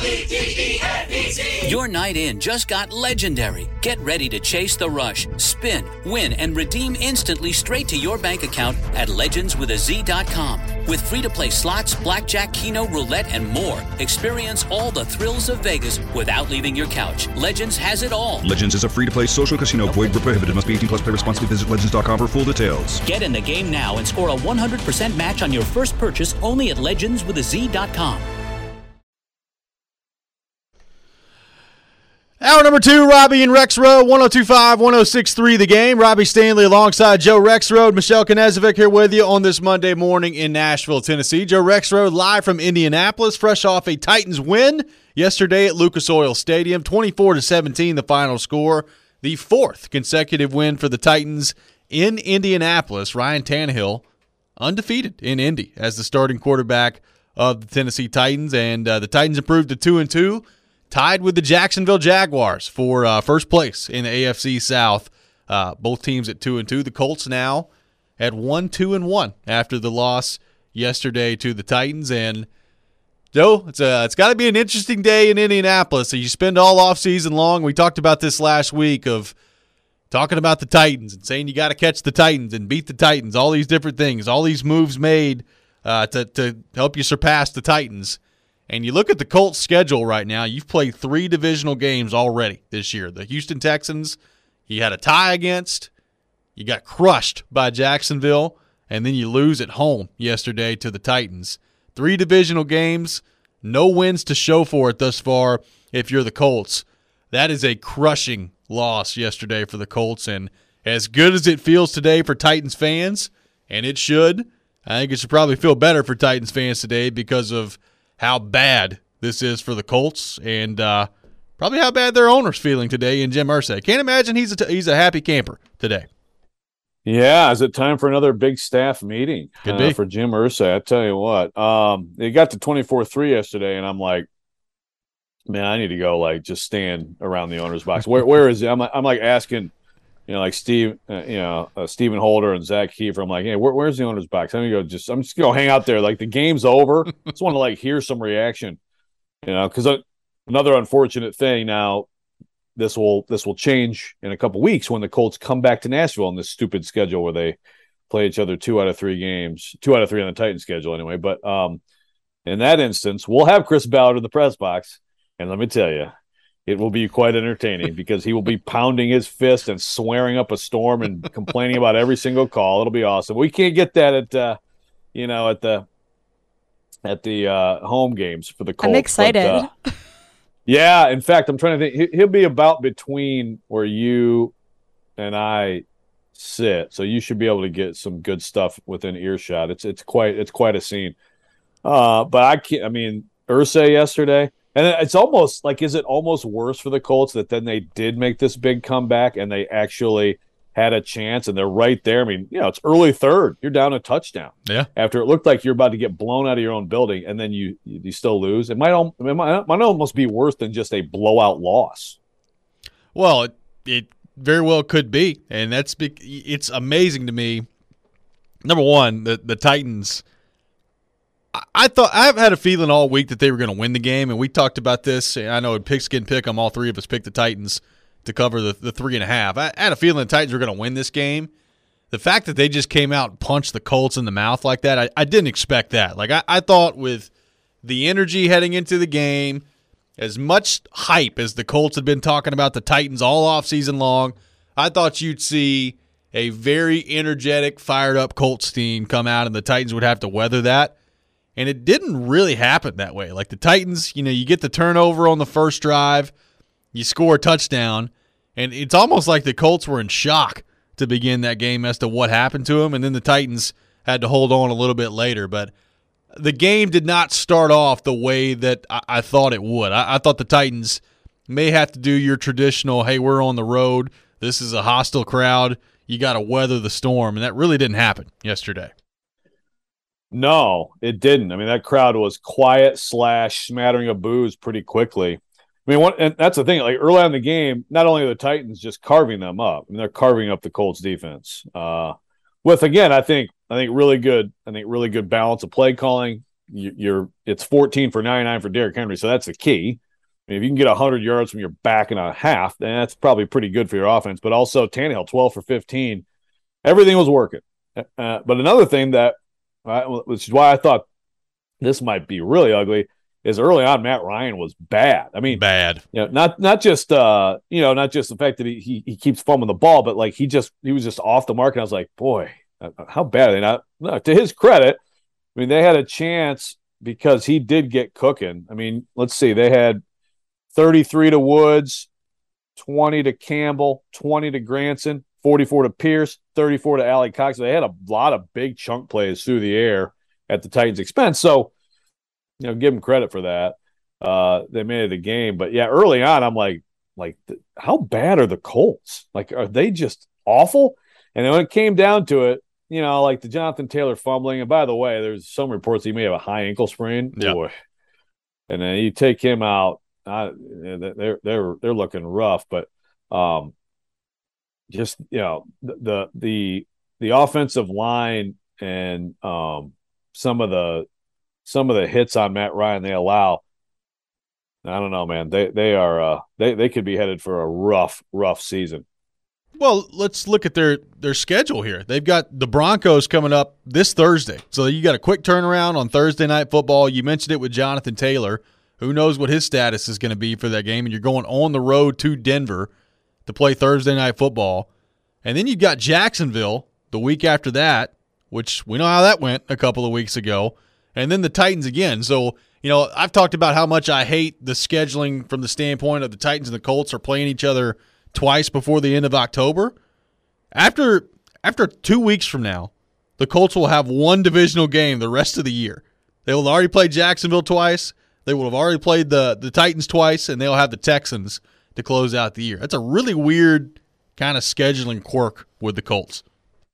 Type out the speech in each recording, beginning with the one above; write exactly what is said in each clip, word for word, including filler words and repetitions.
Your night in just got legendary. Get ready to chase the rush, spin, win, and redeem instantly straight to your bank account at legends with a z dot com. With free-to-play slots, blackjack, keno, roulette, and more, experience all the thrills of Vegas without leaving your couch. Legends has it all. Legends is a free-to-play social casino. Void where prohibited. Must be eighteen plus. Play responsibly. Visit legends dot com for full details. Get in the game now and score a one hundred percent match on your first purchase only at legends with a z dot com. Hour number two, Robbie and Rexroad, one oh two point five, one oh six point three The Game. Robbie Stanley alongside Joe Rexroad. Michelle Knezovic here with you on this Monday morning in Nashville, Tennessee. Joe Rexroad live from Indianapolis, fresh off a Titans win yesterday at Lucas Oil Stadium. twenty-four to seventeen the final score. The fourth consecutive win for the Titans in Indianapolis. Ryan Tannehill undefeated in Indy as the starting quarterback of the Tennessee Titans. And uh, the Titans improved to two and two. Tied with the Jacksonville Jaguars for uh, first place in the A F C South. Uh, both teams at two and two. The Colts now at one, two and one after the loss yesterday to the Titans. And Joe, it's a, it's got to be an interesting day in Indianapolis. So you spend all off season long. We talked about this last week of talking about the Titans and saying you got to catch the Titans and beat the Titans. All these different things, all these moves made uh, to to help you surpass the Titans. And you look at the Colts' schedule right now, you've played three divisional games already this year. The Houston Texans, you had a tie against, you got crushed by Jacksonville, and then you lose at home yesterday to the Titans. Three divisional games, no wins to show for it thus far if you're the Colts. That is a crushing loss yesterday for the Colts, and as good as it feels today for Titans fans, and it should, I think it should probably feel better for Titans fans today because of how bad this is for the Colts, and uh, probably how bad their owner's feeling today in Jim Irsay. Can't imagine he's a t- he's a happy camper today. Yeah, is it time for another big staff meeting Could be. Uh, for Jim Irsay? I tell you what, um, they got to twenty-four three yesterday, and I'm like, man, I need to go like just stand around the owner's box. Where where is it? I'm like, I'm like asking, you know, like Steve, uh, you know, uh, Stephen Holder and Zach Kiefer. I'm like, hey, where, where's the owner's box? I'm gonna go. Just I'm just gonna hang out there. Like the game's over. Just want to like hear some reaction, you know, because uh, another unfortunate thing now. This will this will change in a couple weeks when the Colts come back to Nashville on this stupid schedule where they play each other two out of three games, two out of three on the Titans schedule anyway. But um, in that instance, we'll have Chris Ballard in the press box, and let me tell you, it will be quite entertaining because he will be pounding his fist and swearing up a storm and complaining about every single call. It'll be awesome. We can't get that at uh, you know at the at the uh, home games for the Colts. I'm excited. But, uh, Yeah, in fact, I'm trying to think. He'll be about between where you and I sit, so you should be able to get some good stuff within earshot. It's it's quite it's quite a scene. Uh, but I can't. I mean, Irsay yesterday, and it's almost like, is it almost worse for the Colts that then they did make this big comeback and they actually had a chance and they're right there. I mean, you know, it's early third. You're down a touchdown. Yeah. After it looked like you're about to get blown out of your own building, and then you you still lose. It might, it might, it might almost be worse than just a blowout loss. Well, it, it very well could be, and that's it's amazing to me. Number one, the the Titans. I, I thought I've had a feeling all week that they were going to win the game, and we talked about this. I know in Pigskin Pick 'em, all three of us picked the Titans to cover the, the three and a half. I, I had a feeling the Titans were going to win this game. The fact that they just came out and punched the Colts in the mouth like that, I, I didn't expect that. Like I, I thought with the energy heading into the game, as much hype as the Colts had been talking about the Titans all offseason long, I thought you'd see a very energetic, fired-up Colts team come out and the Titans would have to weather that. And it didn't really happen that way. Like the Titans, you know, you get the turnover on the first drive, you score a touchdown, and it's almost like the Colts were in shock to begin that game as to what happened to them, and then the Titans had to hold on a little bit later. But the game did not start off the way that I, I thought it would. I, I thought the Titans may have to do your traditional, hey, we're on the road, this is a hostile crowd, you got to weather the storm, and that really didn't happen yesterday. No, it didn't. I mean, that crowd was quiet slash smattering of boos pretty quickly. I mean, what, and that's the thing. Like early on in the game, not only are the Titans just carving them up, I mean, they're carving up the Colts defense. Uh, with again, I think I think really good. I think really good balance of play calling. you're it's fourteen for ninety-nine for Derrick Henry, so that's the key. I mean, if you can get one hundred yards from your back and a half, then that's probably pretty good for your offense. But also Tannehill, twelve for fifteen. Everything was working. Uh, but another thing that, uh, which is why I thought this might be really ugly, is early on Matt Ryan was bad. I mean, bad. You know, not not just uh, you know, not just the fact that he, he he keeps fumbling the ball, but like he just he was just off the mark. And I was like, boy, how bad are they not? No, to his credit, I mean, they had a chance because he did get cooking. I mean, let's see, they had thirty-three to Woods, twenty to Campbell, twenty to Granson, forty-four to Pierce, thirty-four to Allie Cox. They had a lot of big chunk plays through the air at the Titans' expense. So, you know, give them credit for that. Uh, they made it a game. But, yeah, early on, I'm like, like, how bad are the Colts? Like, are they just awful? And then when it came down to it, you know, like the Jonathan Taylor fumbling. And by the way, there's some reports he may have a high ankle sprain. Yep. Boy. And then you take him out. Uh, they're they're they're looking rough, but um, just you know the, the the the offensive line and um some of the some of the hits on Matt Ryan they allow. I don't know, man. They they are uh, they they could be headed for a rough rough season. Well, let's look at their their schedule here. They've got the Broncos coming up this Thursday, so you got a quick turnaround on Thursday Night Football. You mentioned it with Jonathan Taylor. Who knows what his status is going to be for that game, and you're going on the road to Denver to play Thursday Night Football. And then you've got Jacksonville the week after that, which we know how that went a couple of weeks ago, and then the Titans again. So, you know, I've talked about how much I hate the scheduling from the standpoint of the Titans and the Colts are playing each other twice before the end of October. After after two weeks from now, the Colts will have one divisional game the rest of the year. They will already play Jacksonville twice. They will have already played the, the Titans twice, and they'll have the Texans to close out the year. That's a really weird kind of scheduling quirk with the Colts.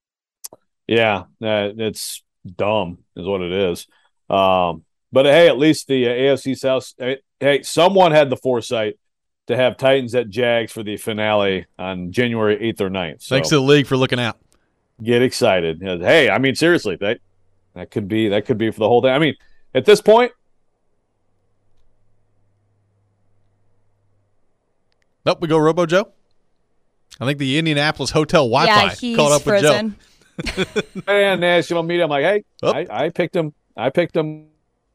Yeah, uh, it's dumb is what it is. Um, but, hey, at least the uh, A F C South – hey, someone had the foresight to have Titans at Jags for the finale on January eighth or ninth. So thanks to the league for looking out. Get excited. Hey, I mean, seriously, that that could be that could be for the whole thing. I mean, at this point – Nope, we go Robo Joe. I think the Indianapolis hotel Wi-Fi yeah, he's caught up frozen. with Joe. And national media, I'm like, hey, oh. I, I picked him. I picked him.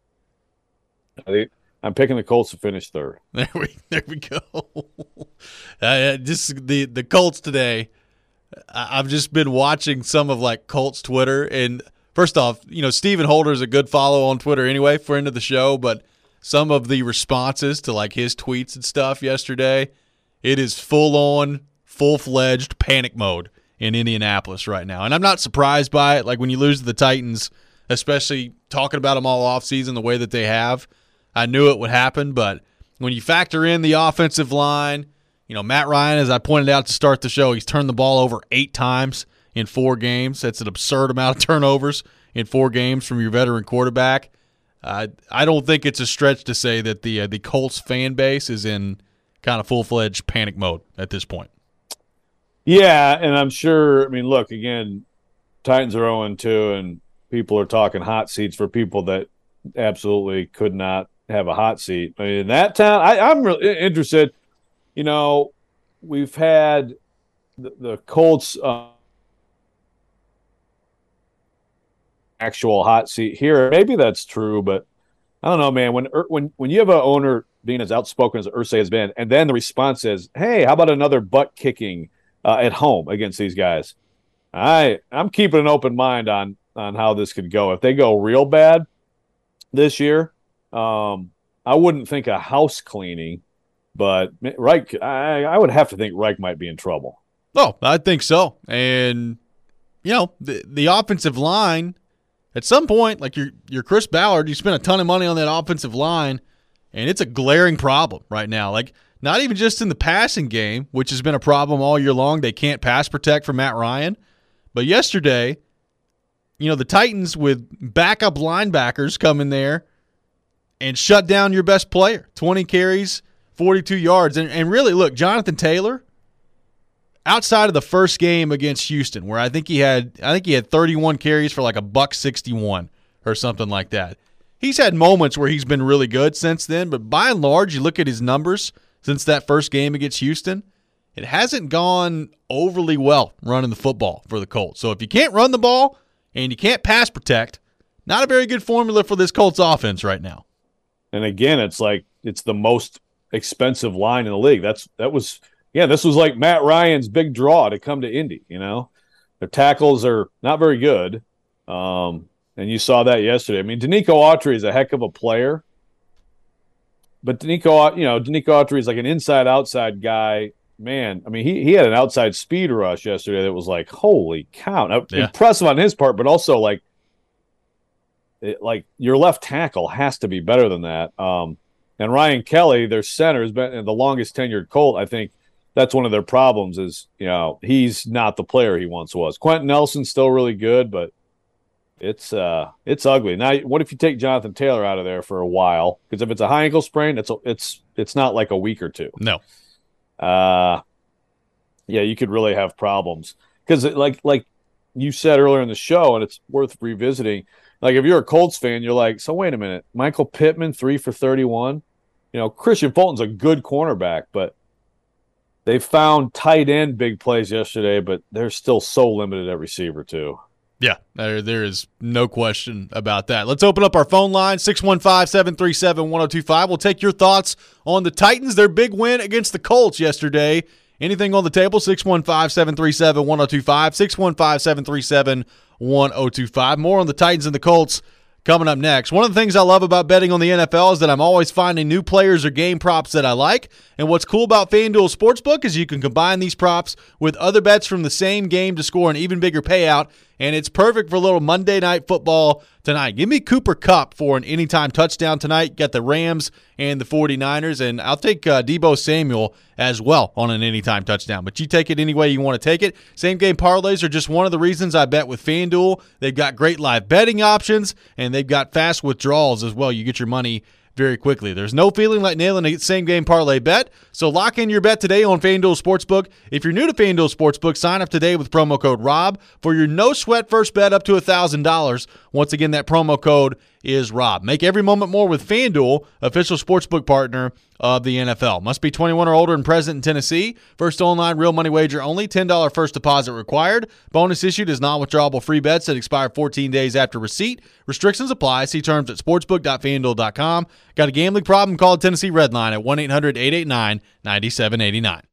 I'm picking the Colts to finish third. There we, there we go. uh, just the the Colts today. I've just been watching some of like Colts Twitter, and first off, you know, Stephen Holder is a good follow on Twitter anyway, friend of the show. But some of the responses to like his tweets and stuff yesterday. It is full-on, full-fledged panic mode in Indianapolis right now. And I'm not surprised by it. Like when you lose to the Titans, especially talking about them all offseason the way that they have, I knew it would happen. But when you factor in the offensive line, you know, Matt Ryan, as I pointed out to start the show, he's turned the ball over eight times in four games. That's an absurd amount of turnovers in four games from your veteran quarterback. Uh, I don't think it's a stretch to say that the uh, the Colts fan base is in – kind of full-fledged panic mode at this point. Yeah, and I'm sure, I mean, look, again, Titans are oh and two, and people are talking hot seats for people that absolutely could not have a hot seat. I mean, in that town, I, I'm really interested. You know, we've had the, the Colts uh, actual hot seat here. Maybe that's true, but I don't know, man. When when when you have an owner being as outspoken as Irsay has been, and then the response is, hey, how about another butt kicking uh, at home against these guys? I I'm keeping an open mind on on how this could go. If they go real bad this year, um, I wouldn't think a house cleaning, but Reich, I, I would have to think Reich might be in trouble. Oh, I think so. And you know, the the offensive line. At some point, like you're, you're Chris Ballard, you spent a ton of money on that offensive line, and it's a glaring problem right now. Like, not even just in the passing game, which has been a problem all year long. They can't pass protect for Matt Ryan. But yesterday, you know, the Titans with backup linebackers come in there and shut down your best player. twenty carries, forty-two yards. And, and really, look, Jonathan Taylor, outside of the first game against Houston, where I think he had I think he had thirty-one carries for like a buck sixty-one or something like that. He's had moments where he's been really good since then, but by and large, you look at his numbers since that first game against Houston, it hasn't gone overly well running the football for the Colts. So if you can't run the ball and you can't pass protect, not a very good formula for this Colts offense right now. And again, it's like it's the most expensive line in the league. That's that was yeah, this was like Matt Ryan's big draw to come to Indy, you know. Their tackles are not very good. Um, and you saw that yesterday. I mean, Danico Autry is a heck of a player. But Danico, you know, Danico Autry is like an inside-outside guy. Man, I mean, he, he had an outside speed rush yesterday that was like, holy cow. Now, yeah. Impressive on his part, but also like, it, like your left tackle has to be better than that. Um, and Ryan Kelly, their center, has been the longest tenured Colt. I think that's one of their problems is, you know, he's not the player he once was. Quentin Nelson's still really good, but it's uh it's ugly. Now, what if you take Jonathan Taylor out of there for a while? Because if it's a high ankle sprain, it's it's it's not like a week or two. No. Uh, yeah, you could really have problems because, like like you said earlier in the show, and it's worth revisiting. Like if you're a Colts fan, you're like, so wait a minute, Michael Pittman three for thirty-one. You know, Christian Fulton's a good cornerback, but they found tight end big plays yesterday, but they're still so limited at receiver too. Yeah, there, there is no question about that. Let's open up our phone line, six one five, seven three seven, one oh two five. We'll take your thoughts on the Titans, their big win against the Colts yesterday. Anything on the table, six one five, seven three seven, one oh two five, six one five, seven three seven, one oh two five. More on the Titans and the Colts coming up next. One of the things I love about betting on the N F L is that I'm always finding new players or game props that I like. And what's cool about FanDuel Sportsbook is you can combine these props with other bets from the same game to score an even bigger payout. And it's perfect for a little Monday Night Football tonight. Give me Cooper Kupp for an anytime touchdown tonight. Got the Rams and the forty-niners. And I'll take uh, Deebo Samuel as well on an anytime touchdown. But you take it any way you want to take it. Same game parlays are just one of the reasons I bet with FanDuel. They've got great live betting options, and they've got fast withdrawals as well. You get your money very quickly. There's no feeling like nailing a same-game parlay bet, so lock in your bet today on FanDuel Sportsbook. If you're new to FanDuel Sportsbook, sign up today with promo code ROB for your no-sweat first bet up to one thousand dollars. Once again, that promo code is ROB. Make every moment more with FanDuel, official sportsbook partner of the N F L. Must be twenty-one or older and present in Tennessee. First online real money wager only. ten dollars first deposit required. Bonus issued is non-withdrawable free bets that expire fourteen days after receipt. Restrictions apply. See terms at sportsbook dot fan duel dot com. Got a gambling problem? Call Tennessee Redline at one eight hundred, eight eight nine, nine seven eight nine.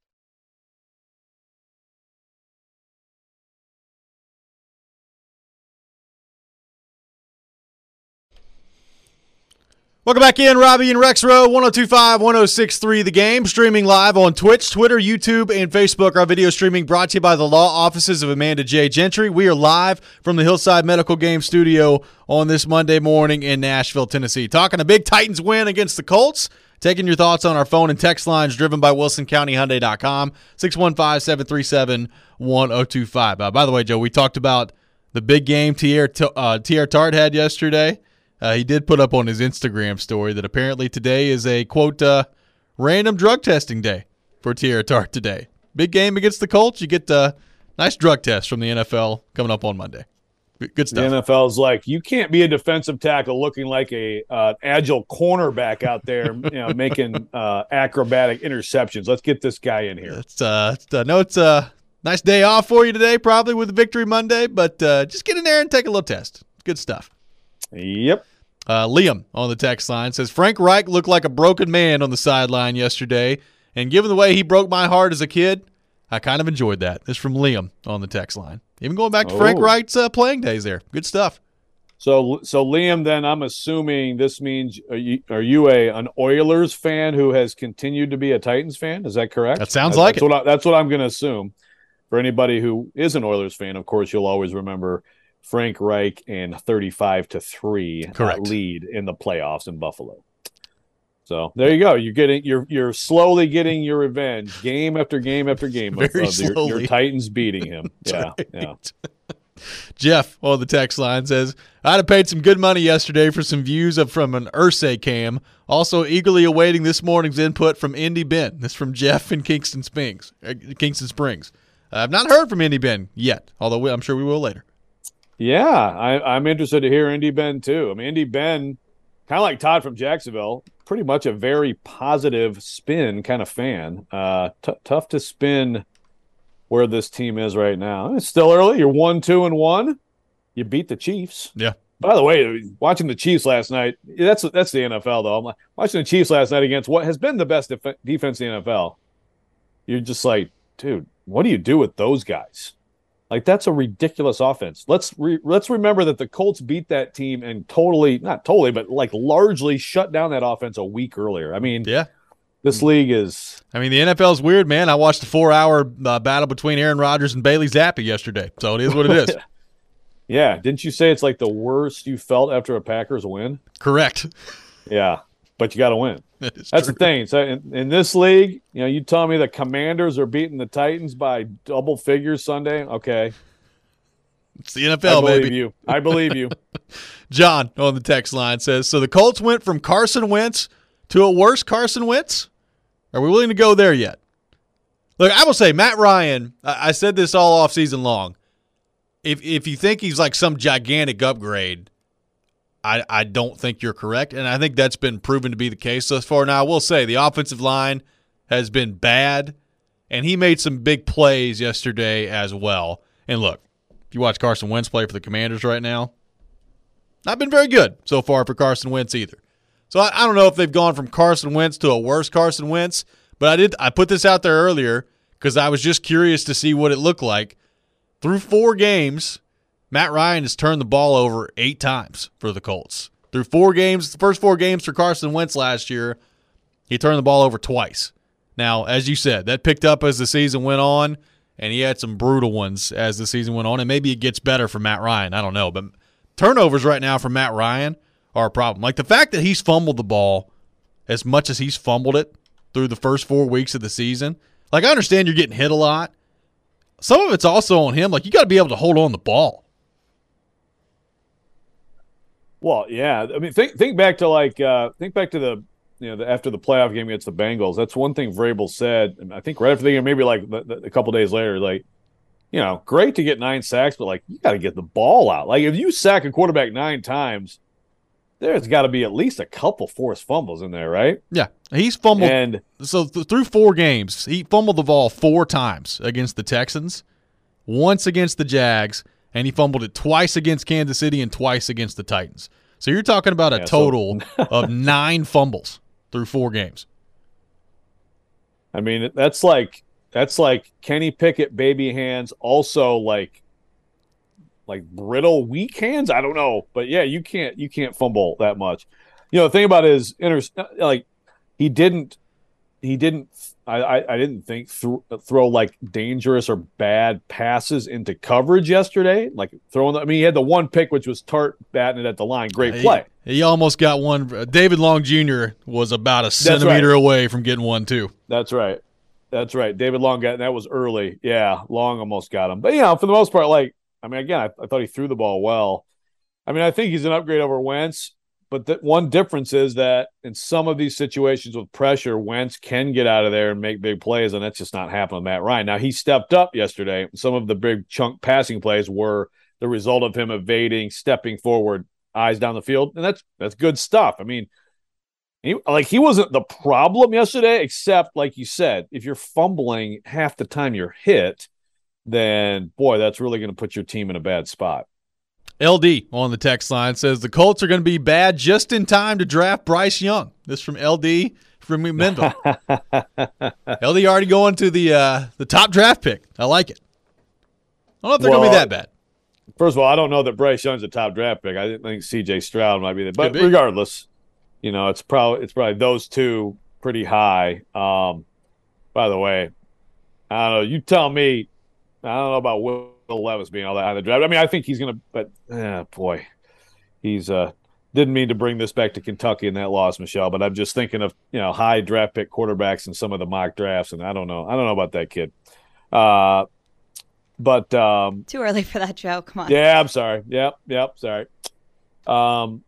Welcome back in, Robbie and Rex Rowe, one oh two five, one oh six three The Game, streaming live on Twitch, Twitter, YouTube, and Facebook. Our video streaming brought to you by the law offices of Amanda J. Gentry. We are live from the Hillside Medical Game Studio on this Monday morning in Nashville, Tennessee. Talking a big Titans win against the Colts. Taking your thoughts on our phone and text lines driven by Wilson County Hyundai dot com, six one five, seven three seven, one oh two five. Uh, by the way, Joe, we talked about the big game Teair uh, Tart had yesterday. Uh, he did put up on his Instagram story that apparently today is a, quote, uh, random drug testing day for Teair Tart today. Big game against the Colts. You get a nice drug test from the N F L coming up on Monday. Good stuff. The N F L's like, you can't be a defensive tackle looking like a uh, agile cornerback out there, you know, making uh, acrobatic interceptions. Let's get this guy in here. It's, uh, it's, uh, no, it's a nice day off for you today, probably with Victory Monday, but uh, just get in there and take a little test. Good stuff. Yep. Uh, Liam on the text line says, Frank Reich looked like a broken man on the sideline yesterday, and given the way he broke my heart as a kid, I kind of enjoyed that. This is from Liam on the text line. Even going back to oh. Frank Reich's uh, playing days there. Good stuff. So, so Liam, then I'm assuming this means, are you, are you a an Oilers fan who has continued to be a Titans fan? Is that correct? That sounds that's, like that's it. What I, that's what I'm going to assume. For anybody who is an Oilers fan, of course, you'll always remember Frank Reich and thirty-five to three uh, lead in the playoffs in Buffalo. So there you go. You're getting you're you're slowly getting your revenge game after game after game of, Very of your, your Titans beating him. Yeah, right. yeah. Jeff on the text line says, I'd have paid some good money yesterday for some views of from an Ursay cam. Also eagerly awaiting this morning's input from Indy Ben. This is from Jeff in Kingston Springs. Uh, Kingston Springs. Uh, I've not heard from Indy Ben yet, although we, I'm sure we will later. Yeah, I, I'm interested to hear Indy Ben too. I mean, Indy Ben kind of like Todd from Jacksonville, pretty much a very positive spin kind of fan. Uh, t- tough to spin where this team is right now. It's still early. You're one, two, and one. You beat the Chiefs. Yeah. By the way, watching the Chiefs last night, that's that's the N F L, though. I'm like, watching the Chiefs last night against what has been the best def- defense in the N F L. You're just like, dude, what do you do with those guys? Like, that's a ridiculous offense. Let's re- let's remember that the Colts beat that team and totally, not totally, but like largely shut down that offense a week earlier. I mean, yeah, this league is. I mean, the N F L is weird, man. I watched a four-hour uh, battle between Aaron Rodgers and Bailey Zappi yesterday, so it is what it is. Yeah, didn't you say it's like the worst you felt after a Packers win? Correct. Yeah, but you got to win. That is That's true. the thing. So in, in this league, you know, you tell me the Commanders are beating the Titans by double figures Sunday. Okay, It's the N F L, I believe baby. you. I believe you. John on the text line says, so the Colts went from Carson Wentz to a worse Carson Wentz? Are we willing to go there yet? Look, I will say, Matt Ryan, I, I said this all offseason long. If if you think he's like some gigantic upgrade, I, I don't think you're correct, and I think that's been proven to be the case thus far. Now, I will say the offensive line has been bad, and he made some big plays yesterday as well. And look, if you watch Carson Wentz play for the Commanders right now, not been very good so far for Carson Wentz either. So I, I don't know if they've gone from Carson Wentz to a worse Carson Wentz, but I did I put this out there earlier because I was just curious to see what it looked like. Through four games, Matt Ryan has turned the ball over eight times for the Colts. Through four games, the first four games for Carson Wentz last year, he turned the ball over twice. Now, as you said, that picked up as the season went on, and he had some brutal ones as the season went on, and maybe it gets better for Matt Ryan. I don't know. But turnovers right now for Matt Ryan are a problem. Like the fact that he's fumbled the ball as much as he's fumbled it through the first four weeks of the season. Like, I understand you're getting hit a lot. Some of it's also on him. Like, you got to be able to hold on the ball. Well, yeah. I mean, think think back to like uh, think back to the you know the, after the playoff game against the Bengals. That's one thing Vrabel said. And I think right after the game, maybe like the, the, a couple days later, like, you know, great to get nine sacks, but like you got to get the ball out. Like if you sack a quarterback nine times, there's got to be at least a couple forced fumbles in there, right? Yeah, he's fumbled. And so th- through four games, he fumbled the ball four times against the Texans, once against the Jags, and he fumbled it twice against Kansas City and twice against the Titans. So you're talking about a Yeah, total so- of nine fumbles through four games. I mean, that's like that's like Kenny Pickett baby hands, also like like brittle weak hands. I don't know, but yeah, you can't you can't fumble that much. You know, the thing about his inter like he didn't he didn't I I, I didn't think throw, throw like dangerous or bad passes into coverage yesterday. Like throwing, I mean, he had the one pick which was Tart batting it at the line. Great play. He, he almost got one. David Long Junior was about a centimeter right. away from getting one too. That's right. That's right. David Long got that was early. Yeah, Long almost got him. But you know, for the most part, like I mean, again, I, I thought he threw the ball well. I mean, I think he's an upgrade over Wentz. But the one difference is that in some of these situations with pressure, Wentz can get out of there and make big plays, and that's just not happening with Matt Ryan. Now, he stepped up yesterday. Some of the big chunk passing plays were the result of him evading, stepping forward, eyes down the field, and that's that's good stuff. I mean, he, like he wasn't the problem yesterday, except, like you said, if you're fumbling half the time you're hit, then, boy, that's really going to put your team in a bad spot. L D on the text line says the Colts are going to be bad just in time to draft Bryce Young. This from L D from Mendel. L D already going to the uh, the top draft pick. I like it. I don't know if they're Well, going to be that bad. First of all, I don't know that Bryce Young's a top draft pick. I think C J Stroud might be there. But be. regardless, you know, it's probably it's probably those two pretty high. Um, by the way, I don't know. You tell me. I don't know about Will Levis being all that high in the draft. I mean, I think he's going to, but eh, boy, he's uh didn't mean to bring this back to Kentucky in that loss, Michelle. But I'm just thinking of you know high draft pick quarterbacks in some of the mock drafts, and I don't know. I don't know about that kid. Uh, but um, too early for that, Joe. Come on. Yeah, I'm sorry. Yep, yep, sorry. Um,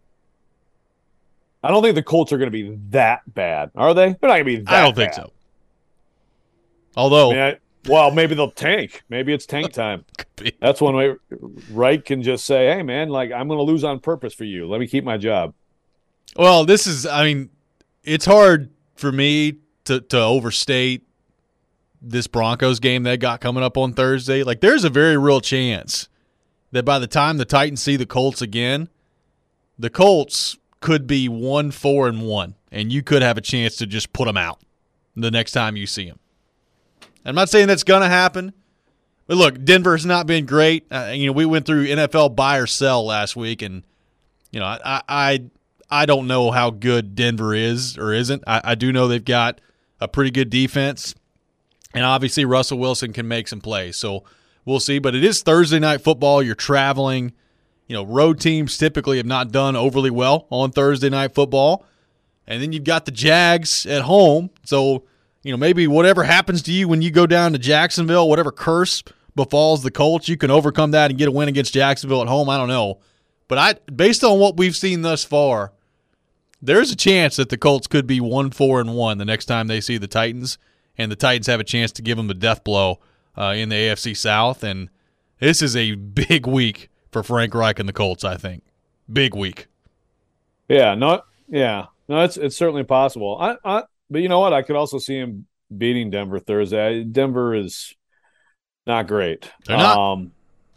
I don't think the Colts are going to be that bad, are they? They're not going to be that I don't think bad. so. Although, I mean, I, well, maybe they'll tank. Maybe it's tank time. That's one way Wright can just say, "Hey, man, like I'm going to lose on purpose for you. Let me keep my job." Well, this is, I mean, it's hard for me to, to overstate this Broncos game they got coming up on Thursday. Like, there's a very real chance that by the time the Titans see the Colts again, the Colts could be one, four, and one, and you could have a chance to just put them out the next time you see them. I'm not saying that's going to happen, but look, Denver's not been great. Uh, you know, we went through N F L buy or sell last week, and you know, I I I don't know how good Denver is or isn't. I, I do know they've got a pretty good defense, and obviously Russell Wilson can make some plays. So we'll see. But it is Thursday night football. You're traveling. You know, road teams typically have not done overly well on Thursday night football. And then you've got the Jags at home. So, you know, maybe whatever happens to you when you go down to Jacksonville, whatever curse befalls the Colts, you can overcome that and get a win against Jacksonville at home. I don't know. But I, based on what we've seen thus far, there's a chance that the Colts could be one, four, and one the next time they see the Titans, and the Titans have a chance to give them a death blow uh, in the A F C South. And this is a big week for Frank Reich and the Colts, I think. Big week. Yeah, no, yeah, no, it's it's certainly possible. I, I, but you know what? I could also see him beating Denver Thursday. Denver is not great. They're not. Um,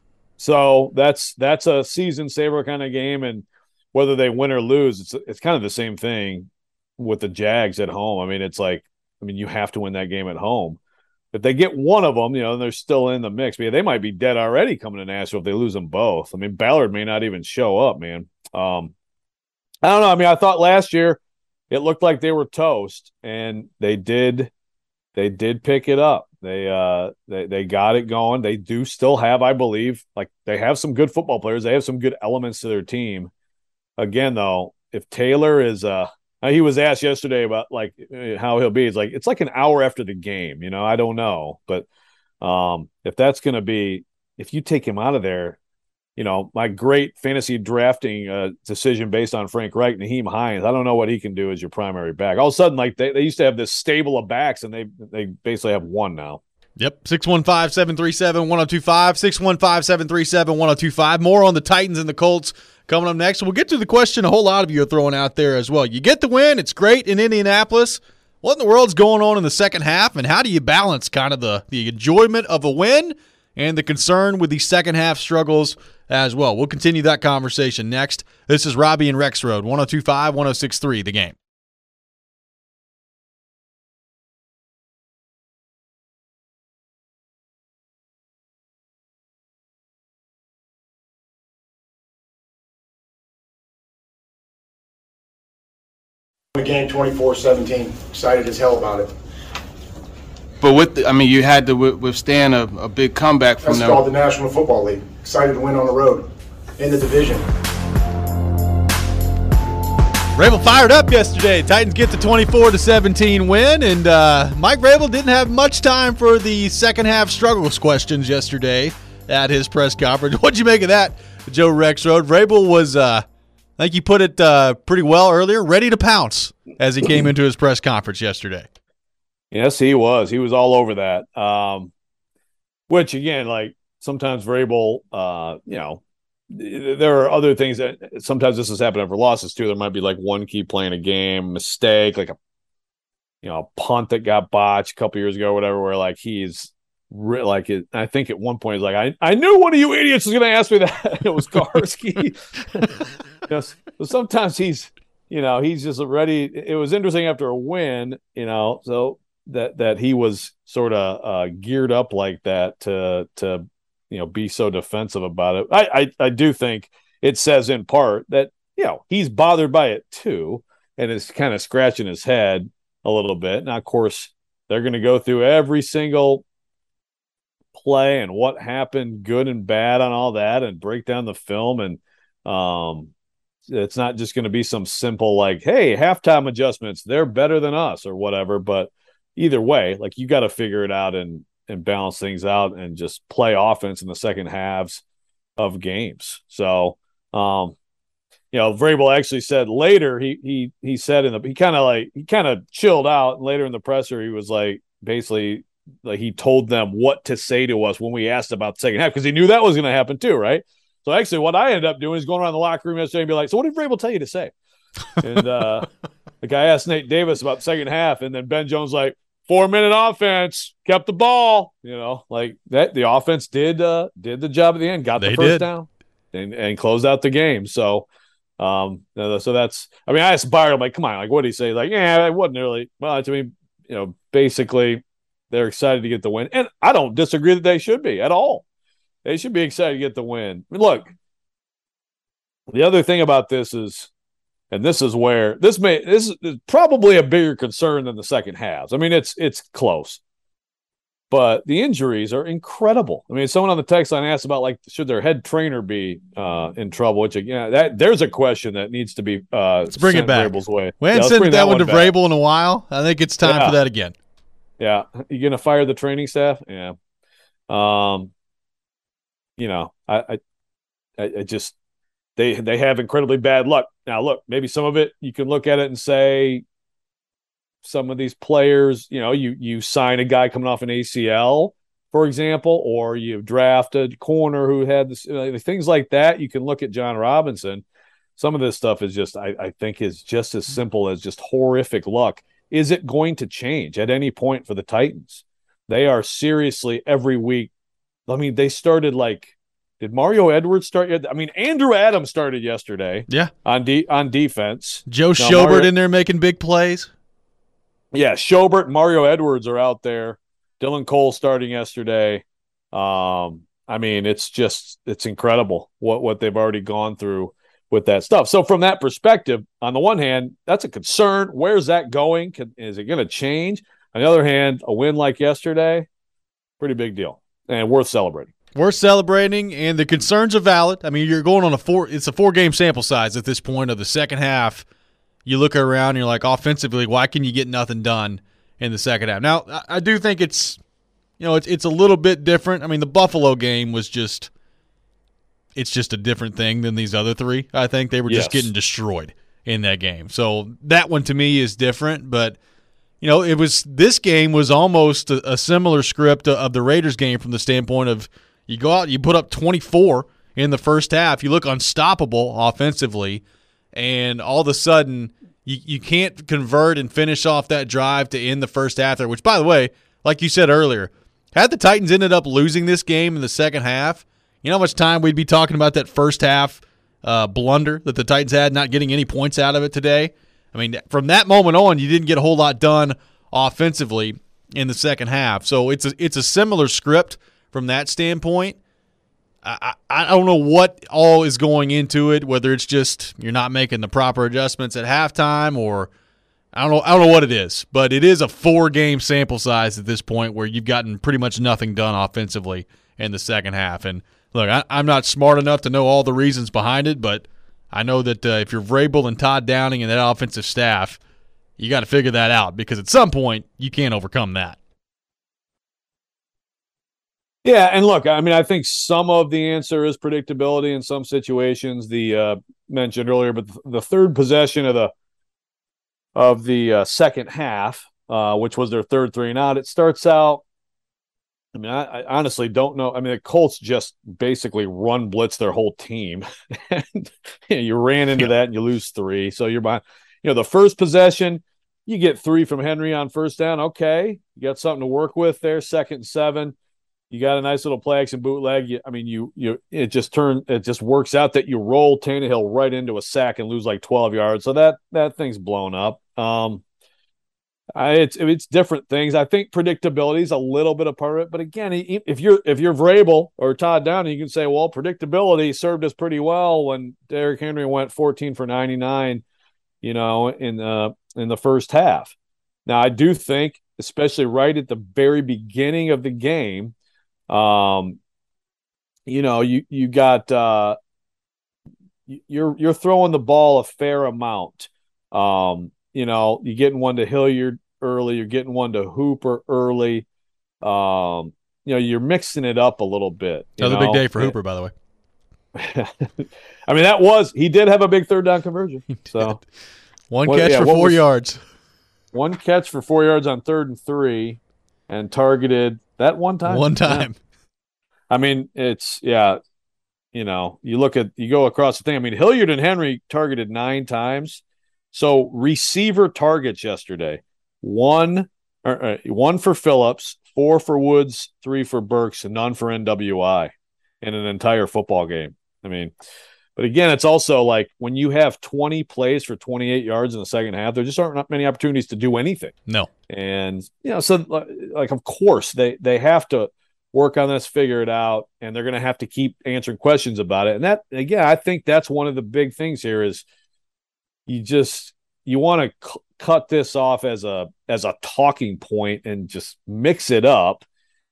so that's that's a season saver kind of game, and whether they win or lose, it's it's kind of the same thing with the Jags at home. I mean, it's like, I mean, you have to win that game at home. If they get one of them, you know, they're still in the mix. But yeah, they might be dead already coming to Nashville if they lose them both. I mean, Ballard may not even show up, man. Um, I don't know. I mean, I thought last year it looked like they were toast, and they did they did pick it up. They uh they they got it going. They do still have, I believe, like they have some good football players. They have some good elements to their team. Again, though, if Taylor is uh he was asked yesterday about like how he'll be. It's like it's like an hour after the game, you know. I don't know, but um, if that's going to be, if you take him out of there, you know, my great fantasy drafting uh, decision based on Frank Reich, Nyheim Hines. I don't know what he can do as your primary back. All of a sudden, like they, they used to have this stable of backs, and they they basically have one now. Yep, six one five, seven three seven, one oh two five, six one five, seven three seven, one oh two five. More on the Titans and the Colts coming up next. We'll get to the question a whole lot of you are throwing out there as well. You get the win. It's great in Indianapolis. What in the world's going on in the second half, and how do you balance kind of the, the enjoyment of a win and the concern with the second half struggles as well? We'll continue that conversation next. This is Robbie and Rex Road, one oh two five, one oh six three, The Game. The game twenty-four seventeen. Excited as hell about it. But with, the, I mean, you had to withstand a, a big comeback from That's them. That's called the National Football League. Excited to win on the road in the division. Vrabel fired up yesterday. Titans get the twenty-four to seventeen win, and uh, Mike Vrabel didn't have much time for the second half struggles questions yesterday at his press conference. What'd you make of that, Joe Rexrode? Vrabel was, uh, I think you put it uh, pretty well earlier, ready to pounce as he came into his press conference yesterday. Yes, he was. He was all over that. Um, which, again, like sometimes Vrabel, uh, you know, there are other things that sometimes this has happened for losses too. There might be like one key play in a game, mistake, like a, you know, a punt that got botched a couple years ago, or whatever, where like he's re- like, it, I think at one point he's like, I, I knew one of you idiots was going to ask me that. It was Karski. Yes. So sometimes he's, you know, he's just ready. It was interesting after a win, you know, so that, that he was sort of uh, geared up like that to, to, you know, be so defensive about it. I, I, I do think it says in part that, you know, he's bothered by it too, and is kind of scratching his head a little bit. Now, of course, they're going to go through every single play and what happened, good and bad on all that, and break down the film. And um, it's not just going to be some simple like, hey, halftime adjustments, they're better than us or whatever. But either way, like you got to figure it out and, and balance things out and just play offense in the second halves of games. So, um, you know, Vrabel actually said later, he, he, he said in the, he kind of like, he kind of chilled out. And later in the presser, he was like, basically like he told them what to say to us when we asked about the second half, because he knew that was going to happen too. Right. So actually what I ended up doing is going around the locker room yesterday and be like, so what did Vrabel tell you to say? And uh, the guy asked Nate Davis about the second half, and then Ben Jones like, four-minute offense, kept the ball. You know, like that. The offense did uh, did the job at the end, got They the first did. down, and, and closed out the game. So, um, so that's. I mean, I asked Byron, I'm like, come on, like, what did he say? Like, yeah, it wasn't really. Well, to me, you know, basically, they're excited to get the win, and I don't disagree that they should be at all. They should be excited to get the win. I mean, look, the other thing about this is, and this is where this may this is probably a bigger concern than the second halves. I mean, it's it's close, but the injuries are incredible. I mean, someone on the text line asked about like should their head trainer be uh, in trouble? Which again, that there's a question that needs to be uh, let's bring it back. Vrabel's way. We haven't yeah, sent that, that one to back. Vrabel in a while. I think it's time yeah. for that again. Yeah, you gonna fire the training staff? Yeah. Um, you know, I I, I just. They they have incredibly bad luck. Now, look, maybe some of it you can look at it and say some of these players, you know, you you sign a guy coming off an A C L, for example, or you draft a corner who had this, you know, things like that. You can look at John Robinson. Some of this stuff is just, I, I think, is just as simple as just horrific luck. Is it going to change at any point for the Titans? They are seriously every week. I mean, they started like. Did Mario Edwards start yet? I mean, Andrew Adams started yesterday. Yeah. On de- on defense. Joe now, Schobert Mario- in there making big plays. Yeah, Schobert, Mario Edwards are out there. Dylan Cole starting yesterday. Um, I mean, it's just it's incredible what what they've already gone through with that stuff. So from that perspective, on the one hand, that's a concern. Where's that going? Can, is it going to change? On the other hand, a win like yesterday, pretty big deal and worth celebrating. We're celebrating, and the concerns are valid. I mean, you're going on a four – it's a four-game sample size at this point of the second half. You look around, and you're like, offensively, why can you get nothing done in the second half? Now, I do think it's – you know, it's it's a little bit different. I mean, the Buffalo game was just – it's just a different thing than these other three. I think they were just Yes. getting destroyed in that game. So that one to me is different, but – you know, it was this game was almost a, a similar script of the Raiders game from the standpoint of you go out, you put up twenty-four in the first half, you look unstoppable offensively, and all of a sudden you, you can't convert and finish off that drive to end the first half there, which, by the way, like you said earlier, had the Titans ended up losing this game in the second half, you know how much time we'd be talking about that first half uh, blunder that the Titans had, not getting any points out of it today? I mean, from that moment on, you didn't get a whole lot done offensively in the second half. So it's a, it's a similar script from that standpoint. I, I, I don't know what all is going into it, whether it's just you're not making the proper adjustments at halftime or I don't know I don't know what it is. But it is a four-game sample size at this point where you've gotten pretty much nothing done offensively in the second half. And, look, I, I'm not smart enough to know all the reasons behind it, but I know that uh, if you're Vrabel and Todd Downing and that offensive staff, you got to figure that out because at some point you can't overcome that. Yeah, and look, I mean, I think some of the answer is predictability in some situations. The uh, mentioned earlier, but the third possession of the of the uh, second half, uh, which was their third three and out, it starts out. I mean, I, I honestly don't know. I mean, the Colts just basically run blitz their whole team. and you know, you ran into yeah. that and you lose three. So you're behind. You know, the first possession, you get three from Henry on first down. Okay, you got something to work with there. Second and seven, you got a nice little play action bootleg. You, I mean, you you it just turn it just works out that you roll Tannehill right into a sack and lose like twelve yards. So that that thing's blown up. Um, I, it's it's different things. I think predictability is a little bit a part of it, but again, if you're if you're Vrabel or Todd Downing, you can say, well, predictability served us pretty well when Derrick Henry went fourteen for ninety-nine, you know, in the in the first half. Now, I do think, especially right at the very beginning of the game, um, you know, you you got uh, you're you're throwing the ball a fair amount. Um, You know, you're getting one to Hilliard early. You're getting one to Hooper early. Um, you know, you're mixing it up a little bit. Another big day for Hooper, by the way. I mean, that was – he did have a big third down conversion. So One what, catch yeah, for four was, yards. One catch for four yards on third and three and targeted that one time? One time. Yeah. I mean, it's – yeah, you know, you look at – you go across the thing. I mean, Hilliard and Henry targeted nine times. So receiver targets yesterday, one, or, uh, one for Phillips, four for Woods, three for Burks, and none for N W I in an entire football game. I mean, but again, it's also like when you have twenty plays for twenty-eight yards in the second half, there just aren't not many opportunities to do anything. No. And, you know, so like, of course they, they have to work on this, figure it out, and they're going to have to keep answering questions about it. And that, again, I think that's one of the big things here is you just, you want to c- cut this off as a, as a talking point and just mix it up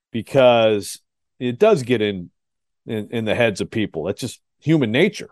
because it does get in, in, in the heads of people. That's just human nature.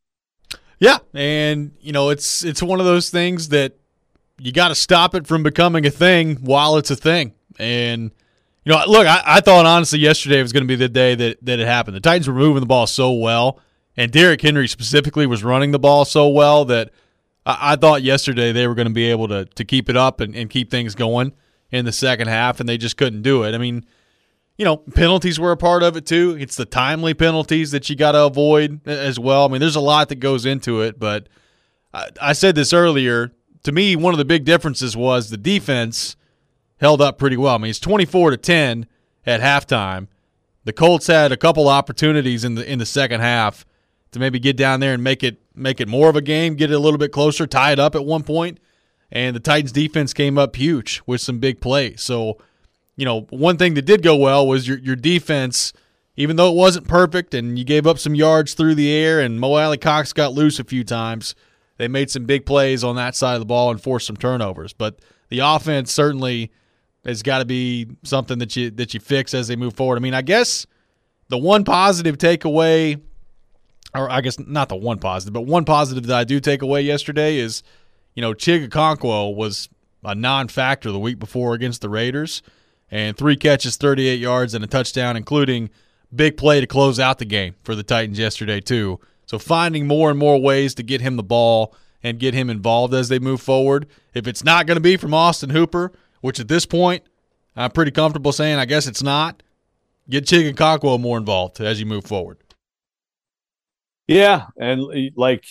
Yeah. And, you know, it's, it's one of those things that you got to stop it from becoming a thing while it's a thing. And, you know, look, I, I thought honestly yesterday was going to be the day that, that it happened. The Titans were moving the ball so well, and Derrick Henry specifically was running the ball so well that I, I thought yesterday they were going to be able to to keep it up and, and keep things going in the second half, and they just couldn't do it. I mean, you know, penalties were a part of it too. It's the timely penalties that you got to avoid as well. I mean, there's a lot that goes into it, but I, I said this earlier. To me, one of the big differences was the defense held up pretty well. I mean, it's twenty-four to ten at halftime. The Colts had a couple opportunities in the in the second half to maybe get down there and make it make it more of a game, get it a little bit closer, tie it up at one point, and the Titans defense came up huge with some big plays. So, you know, one thing that did go well was your your defense, even though it wasn't perfect and you gave up some yards through the air and Mo Alley-Cox got loose a few times, they made some big plays on that side of the ball and forced some turnovers. But the offense certainly has got to be something that you that you fix as they move forward. I mean, I guess the one positive takeaway, or I guess not the one positive, but one positive that I do take away yesterday is, you know, Chig Okonkwo was a non-factor the week before against the Raiders, and three catches, thirty-eight yards, and a touchdown, including big play to close out the game for the Titans yesterday too. So finding more and more ways to get him the ball and get him involved as they move forward. If it's not going to be from Austin Hooper, which at this point I'm pretty comfortable saying I guess it's not, get Chig Okonkwo more involved as you move forward. Yeah, and like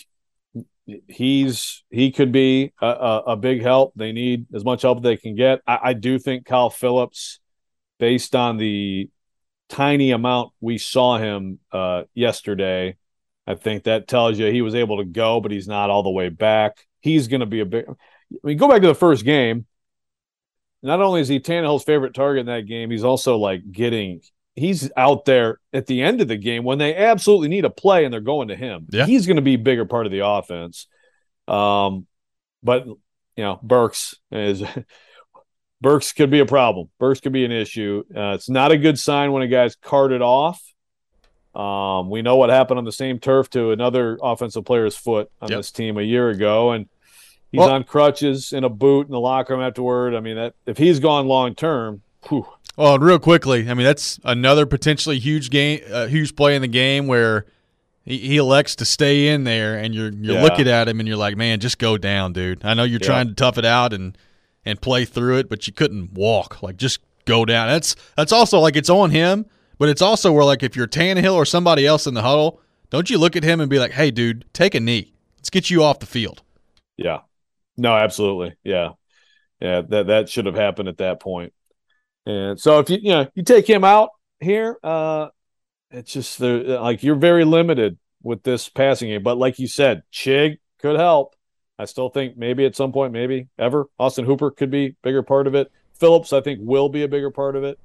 he's he could be a, a, a big help. They need as much help as they can get. I, I do think Kyle Phillips, based on the tiny amount we saw him uh, yesterday, I think that tells you he was able to go, but he's not all the way back. He's going to be a big – I mean, go back to the first game. Not only is he Tannehill's favorite target in that game, he's also like getting – he's out there at the end of the game when they absolutely need a play and they're going to him. Yeah. He's going to be a bigger part of the offense. Um, but, you know, Burks is – Burks could be a problem. Burks could be an issue. Uh, it's not a good sign when a guy's carted off. Um, we know what happened on the same turf to another offensive player's foot on yep. this team a year ago, and he's well, on crutches in a boot in the locker room afterward. I mean, that if he's gone long term, whew. Well, and real quickly, I mean, that's another potentially huge game, uh, huge play in the game where he, he elects to stay in there, and you're you're Yeah. looking at him and you're like, man, just go down, dude. I know you're Yeah. trying to tough it out and and play through it, but you couldn't walk. Like, just go down. That's that's also like it's on him. But it's also where, like, if you're Tannehill or somebody else in the huddle, don't you look at him and be like, hey, dude, take a knee. Let's get you off the field. Yeah. No, absolutely. Yeah. Yeah, that that should have happened at that point. And so if you you know, you take him out here, uh, it's just like you're very limited with this passing game. But like you said, Chig could help. I still think maybe at some point, maybe ever, Austin Hooper could be a bigger part of it. Phillips, I think, will be a bigger part of it.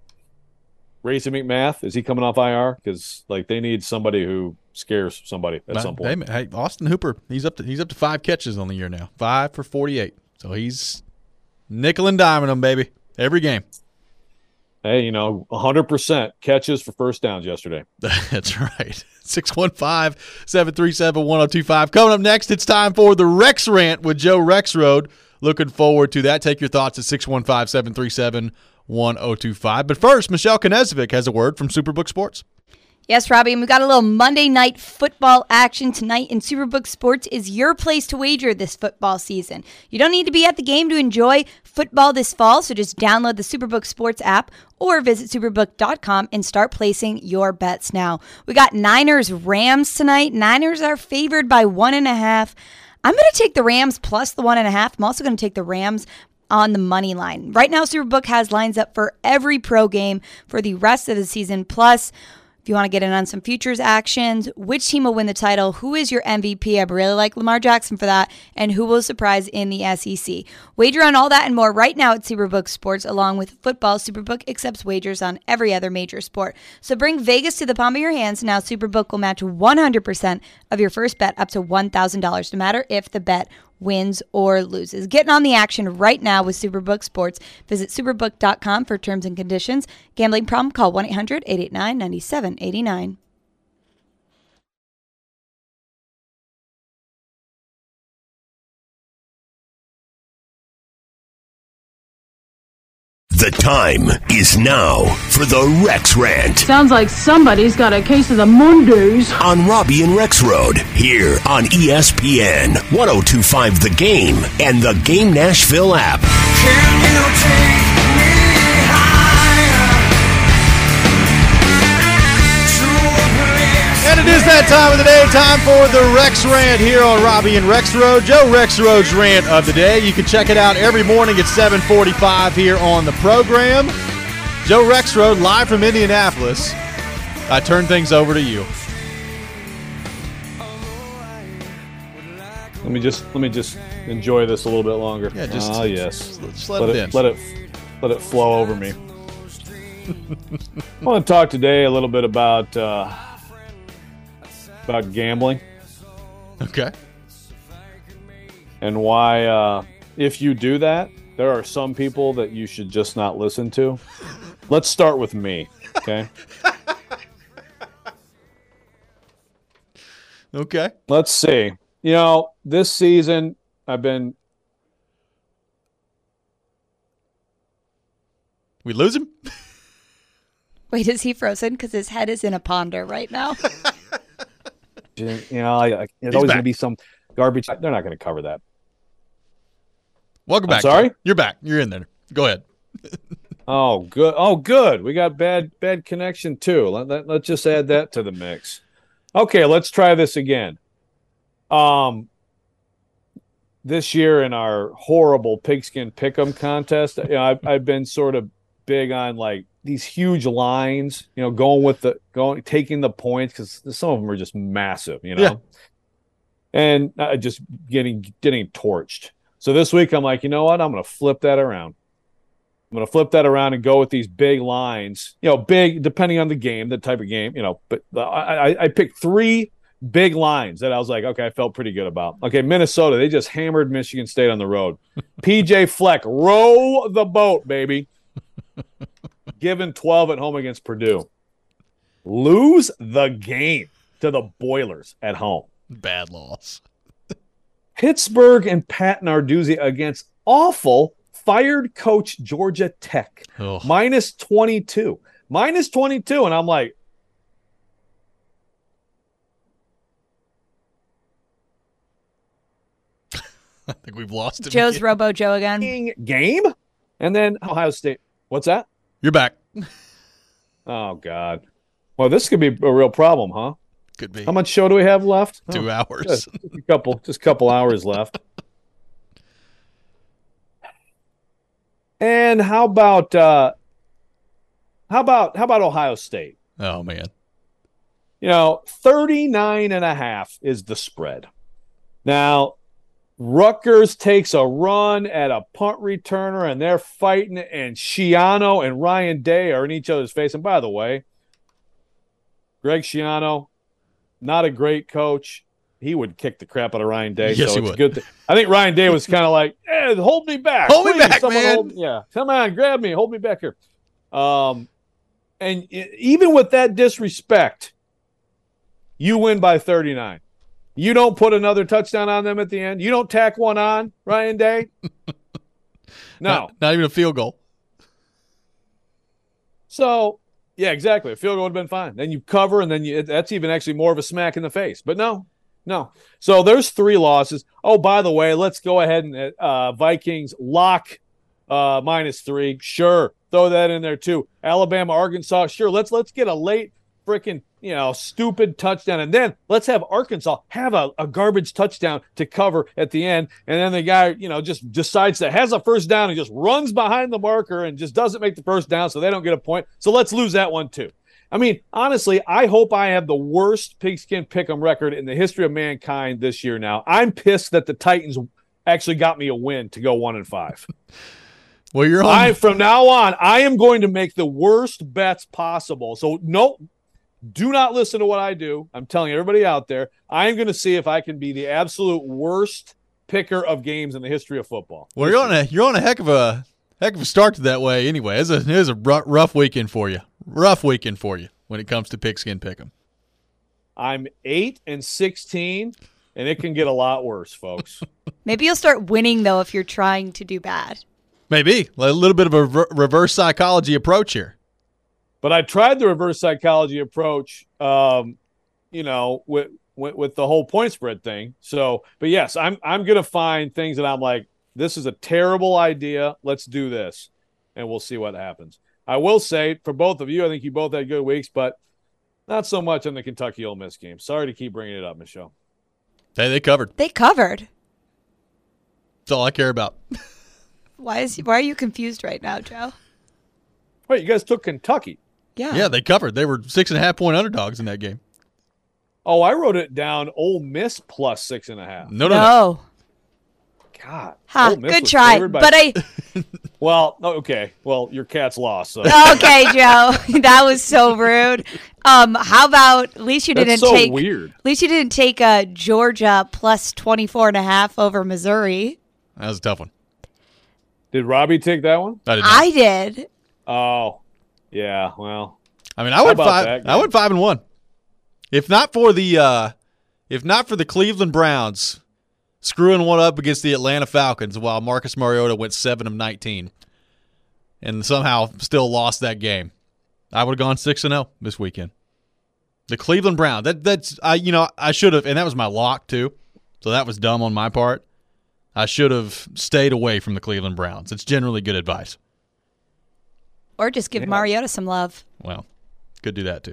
Racey McMath, is he coming off I R? Because like they need somebody who scares somebody at But, some point. Hey, hey, Austin Hooper, he's up to he's up to five catches on the year now, five for forty-eight. So he's nickel and diming them, baby, every game. Hey, you know, one hundred percent catches for first downs yesterday. That's right. six one five, seven three seven, one oh two five. Coming up next, it's time for the Rex Rant with Joe Rexrode. Looking forward to that. Take your thoughts at six one five, seven three seven, one oh two five. But first, Michelle Knezovic has a word from Superbook Sports. Yes, Robbie, and we got a little Monday night football action tonight, and Superbook Sports is your place to wager this football season. You don't need to be at the game to enjoy football this fall, so just download the Superbook Sports app or visit superbook dot com and start placing your bets now. We got Niners Rams tonight. Niners are favored by one and a half. I'm going to take the Rams plus the one and a half. I'm also going to take the Rams on the money line. Right now, Superbook has lines up for every pro game for the rest of the season. Plus, if you want to get in on some futures actions, which team will win the title, who is your M V P? I really like Lamar Jackson for that, and who will surprise in the S E C. Wager on all that and more right now at Superbook Sports. Along with football, Superbook accepts wagers on every other major sport. So bring Vegas to the palm of your hands. Now Superbook will match one hundred percent of your first bet up to one thousand dollars, no matter if the bet wins or loses. Getting on the action right now with Superbook Sports. Visit superbook dot com for terms and conditions. Gambling problem? Call one eight hundred eight eight nine nine seven eight nine. The time is now for the Rex Rant. Sounds like somebody's got a case of the Mondays. On Robbie and Rex Road, here on E S P N, ten twenty-five The Game, and the Game Nashville app. Can you take me higher to a place? And it is that time of the day, time for the Rex Rant here on Robbie and Rex Road. Joe Rex Road's rant of the day. You can check it out every morning at seven forty-five here on the program. Joe Rex Road, live from Indianapolis. I turn things over to you. Let me just let me just enjoy this a little bit longer. Yeah, just oh yes, just, just let, let it, it in. let it let it flow over me. I want to talk today a little bit about uh, about gambling. Okay. And why, uh, if you do that, there are some people that you should just not listen to. Let's start with me, okay? Okay. Let's see. You know, this season I've been. We lose him? Wait, is he frozen? Because his head is in a ponder right now. You know, I, I, there's always going to be some garbage. They're not going to cover that. Welcome I'm back. sorry? You're back. You're in there. Go ahead. Oh, good. Oh, good. We got bad bad connection, too. Let, let, let's just add that to the mix. Okay, let's try this again. Um, this year in our horrible pigskin pick'em contest, you know, I've, I've been sort of big on, like, these huge lines, you know, going with the going, taking the points because some of them are just massive, you know, yeah. and uh, just getting getting torched. So this week I'm like, you know what? I'm going to flip that around. I'm going to flip that around and go with these big lines, you know, big depending on the game, the type of game, you know. But I, I, I picked three big lines that I was like, okay, I felt pretty good about. Okay, Minnesota, they just hammered Michigan State on the road. P J Fleck, row the boat, baby. Given twelve at home against Purdue. Lose the game to the Boilers at home. Bad loss. Pittsburgh and Pat Narduzzi against awful fired coach Georgia Tech. Oh. Minus twenty-two. Minus twenty-two. And I'm like, I think we've lost him. Joe's again. Robo Joe again. Game. And then Ohio State. What's that? You're back. Oh, God. Well, this could be a real problem, huh? Could be. How much show do we have left? Two oh, hours. Just a couple, just a couple hours left. And how about uh, how about how about Ohio State? Oh, man. You know, thirty-nine and a half is the spread. Now, Rutgers takes a run at a punt returner, and they're fighting, and Schiano and Ryan Day are in each other's face. And by the way, Greg Schiano, not a great coach. He would kick the crap out of Ryan Day. Yes, so he it's would. Good th- I think Ryan Day was kind of like, eh, hold me back. Hold me Please, back, someone man. hold- yeah, come on, grab me. Hold me back here. Um, and i- even with that disrespect, you win by thirty-nine. You don't put another touchdown on them at the end. You don't tack one on, Ryan Day. No. Not, not even a field goal. So, yeah, exactly. A field goal would have been fine. Then you cover, and then you, that's even actually more of a smack in the face. But no, no. So there's three losses. Oh, by the way, let's go ahead and uh, Vikings lock uh, minus three. Sure, throw that in there too. Alabama, Arkansas. Sure, let's let's get a late freaking you know, stupid touchdown. And then let's have Arkansas have a, a garbage touchdown to cover at the end. And then the guy, you know, just decides to has a first down and just runs behind the marker and just doesn't make the first down, so they don't get a point. So let's lose that one too. I mean, honestly, I hope I have the worst pigskin pick'em record in the history of mankind this year now. I'm pissed that the Titans actually got me a win to go one and five. Well, you're on. I, from now on, I am going to make the worst bets possible. So, no, do not listen to what I do. I'm telling everybody out there, I am going to see if I can be the absolute worst picker of games in the history of football. Well, you're on a you're on a heck of a heck of a start to that way. Anyway, it's a it's a rough, rough weekend for you. Rough weekend for you when it comes to pigskin pick'em. I'm eight and sixteen, and it can get a lot worse, folks. Maybe you'll start winning though if you're trying to do bad. Maybe a little bit of a re- reverse psychology approach here. But I tried the reverse psychology approach, um, you know, with, with with the whole point spread thing. So, but yes, I'm I'm gonna find things that I'm like, this is a terrible idea. Let's do this, and we'll see what happens. I will say for both of you, I think you both had good weeks, but not so much on the Kentucky Ole Miss game. Sorry to keep bringing it up, Michelle. Hey, they covered. They covered. That's all I care about. Why is why are you confused right now, Joe? Wait, you guys took Kentucky? Yeah. Yeah, they covered. They were six and a half point underdogs in that game. Oh, I wrote it down. Ole Miss plus six and a half. No, no, no. No. God. Ha, Ole Miss good was try. favored by- But I Well, oh, okay. Well, your cat's lost. So. Okay, Joe. That was so rude. Um, how about at least you That's didn't so take weird. At least you didn't take uh, Georgia plus twenty-four and a half over Missouri. That was a tough one. Did Robbie take that one? I did not. I did. Oh, yeah. Well, I mean, I went about five. that I game? went five and one. If not for the, uh, if not for the Cleveland Browns screwing one up against the Atlanta Falcons, while Marcus Mariota went seven of nineteen, and somehow still lost that game, I would have gone six and zero this weekend. The Cleveland Browns. That that's I you know I should have, and that was my lock too, so that was dumb on my part. I should have stayed away from the Cleveland Browns. It's generally good advice. Or just give Yeah. Mariota some love. Well, could do that too.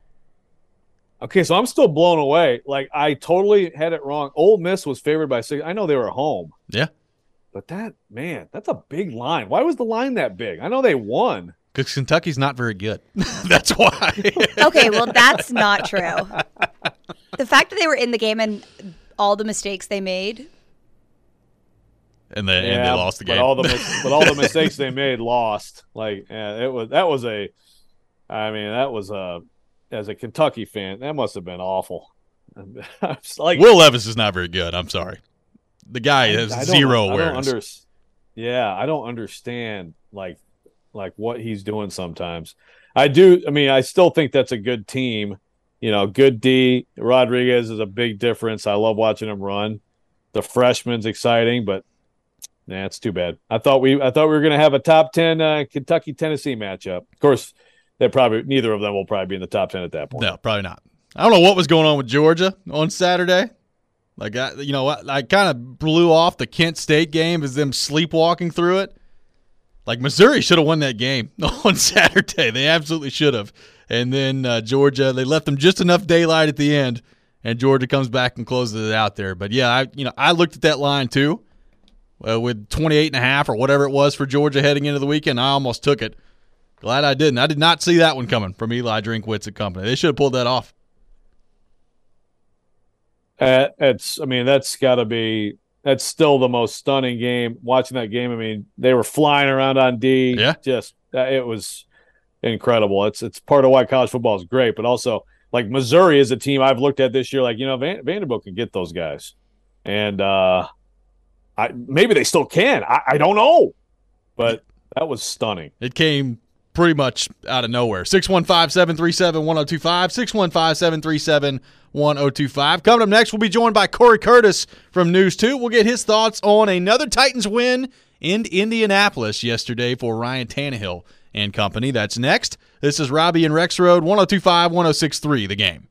okay. So I'm still blown away. Like I totally had it wrong. Ole Miss was favored by six. I know they were at home, Yeah, but that man, that's a big line. Why was the line that big? I know they won. because Kentucky's not very good. That's why. Okay, well that's not true. The fact that they were in the game and all the mistakes they made. and they and they lost the game. But all the mis- but all the mistakes they made lost. Like yeah, it was that was a. I mean, that was a. As a Kentucky fan, that must have been awful. I was like Will Levis is not very good. I'm sorry. The guy has I don't- zero I don't awareness. under- yeah, I don't understand like like what he's doing sometimes. I do. I mean, I still think that's a good team. You know, good D. Rodriguez is a big difference. I love watching him run. The freshman's exciting, but nah, it's too bad. I thought we I thought we were going to have a top ten uh, Kentucky Tennessee matchup. Of course, they probably neither of them will probably be in the top ten at that point. No, probably not. I don't know what was going on with Georgia on Saturday. Like, I, you know, I, I kind of blew off the Kent State game as them sleepwalking through it. Like, Missouri should have won that game on Saturday. They absolutely should have. And then uh, Georgia, they left them just enough daylight at the end, and Georgia comes back and closes it out there. But, yeah, I you know, I looked at that line too uh, with twenty-eight and a half or whatever it was for Georgia heading into the weekend. I almost took it. Glad I didn't. I did not see that one coming from Eli Drinkwitz and company. They should have pulled that off. Uh, it's, I mean, that's got to be, that's still the most stunning game. Watching that game, I mean, they were flying around on D. Yeah. Just, uh, it was incredible. It's it's part of why college football is great, but also, like, Missouri is a team I've looked at this year, like, you know, Van, Vanderbilt can get those guys. And uh, I maybe they still can. I, I don't know. But that was stunning. It came pretty much out of nowhere. six one five, seven three seven, one oh two five, six one five, seven three seven, one oh two five. Coming up next, we'll be joined by Corey Curtis from News two. We'll get his thoughts on another Titans win in Indianapolis yesterday for Ryan Tannehill and company. That's next. This is Robbie and Rex Road, one oh two five, one oh six three, The Game.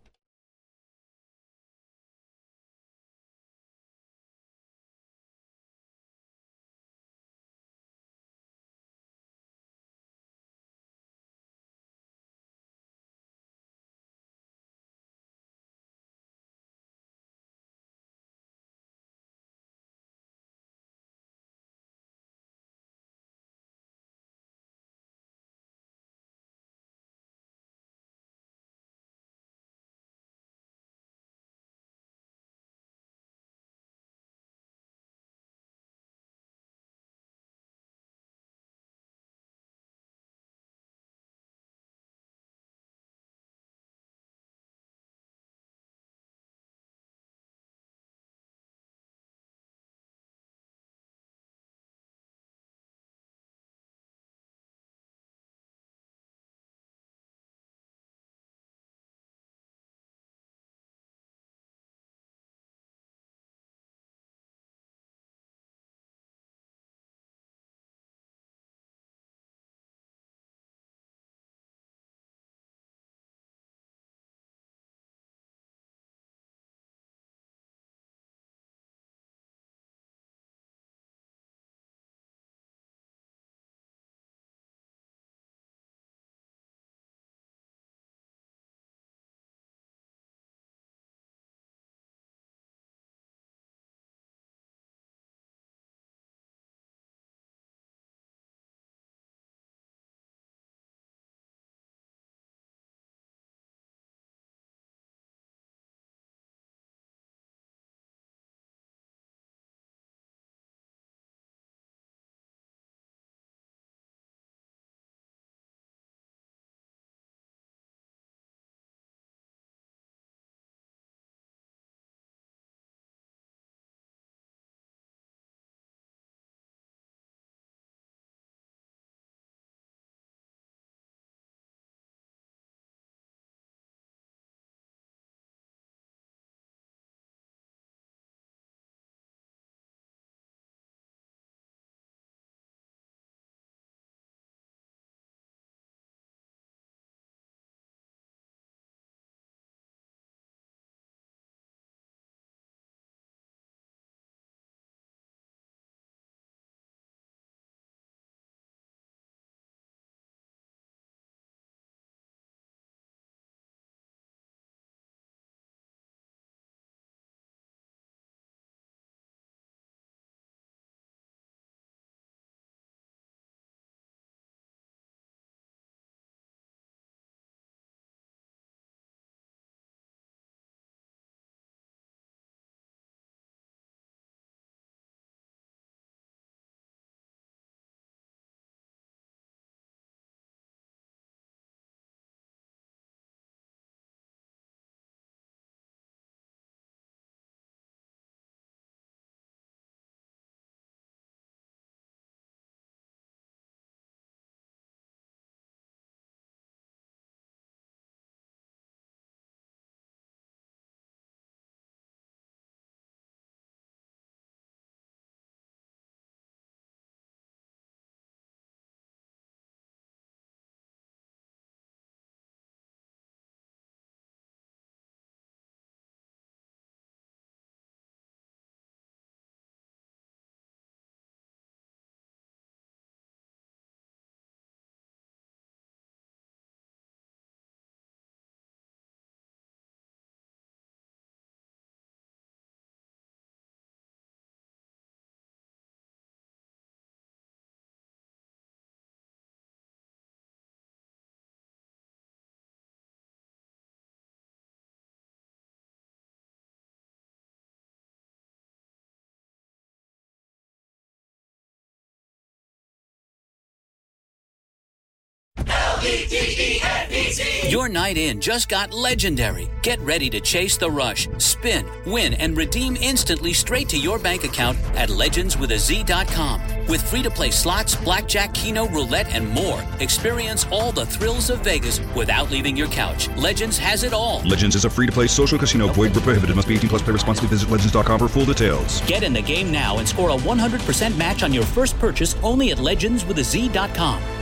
Your night in just got legendary. Get ready to chase the rush, spin, win, and redeem instantly straight to your bank account at legends with a z dot com. With free-to-play slots, blackjack, keno, roulette, and more, experience all the thrills of Vegas without leaving your couch. Legends has it all. Legends is a free-to-play social casino. Void where prohibited. Must be eighteen plus. Play responsibly. Visit legends dot com for full details. Get in the game now and score a one hundred percent match on your first purchase only at legends with a z dot com.